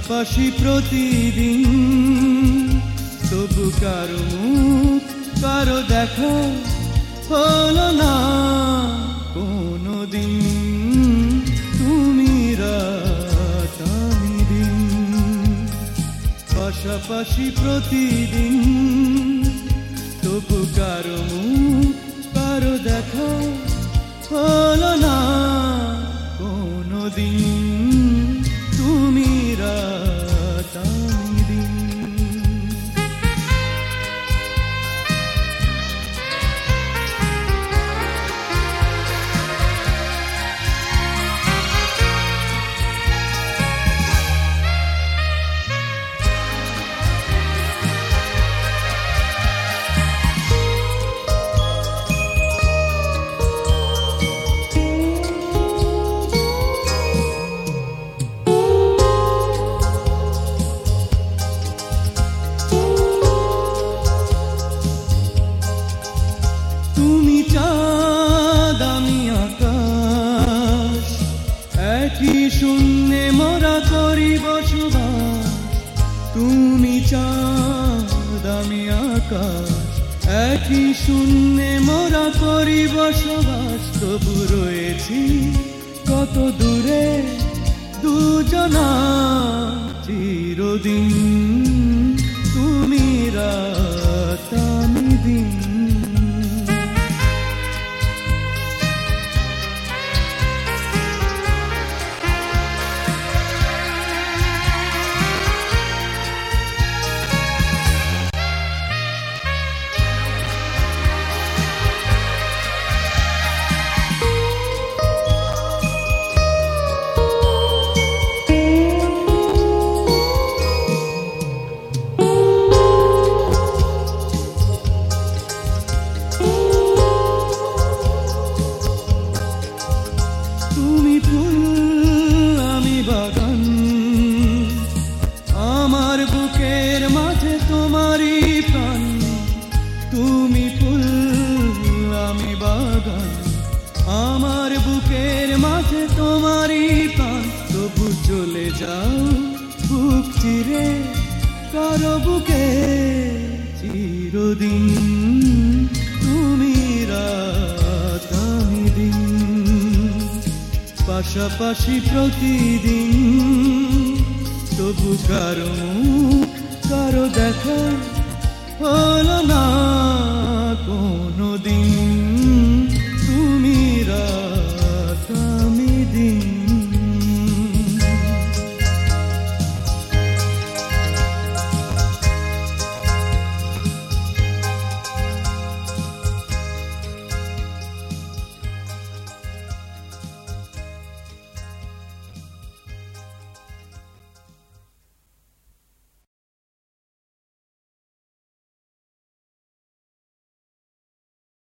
পাশাপাশি প্রতিদিন, তবু কারো মুখ কারো দেখা হলো না কোনোদিন। তুমি রাত আমি দিন, পাশাপাশি প্রতিদিন, তবু কারো মুখ কারো দেখা হলো না কোনোদিন। তুমি রাত আমি দিন। তুমি চাঁদ আমি আকাশ, একই শূন্যে মোরা করি বসবাস। তুমি চাঁদ আমি আকাশ, একই শূন্যে মোরা করি বসবাস। তবু রয়েছি কত দূরে দুজনা চিরদিন। তুমি রাত আমি দিন। তুমি ফুল আমি বাগান, আমার বুকের মাঝে তোমারই প্রাণ। তুমি ফুল আমি বাগান, আমার বুকের মাঝে তোমারই প্রাণ। তবু চলে যাও বুক চিরে কারো বুকে চিরদিন। তুমি রাত আমি দিন, পাশাপাশি প্রতিদিন, তবু কারো মুখ কারো দেখা হলো না কোন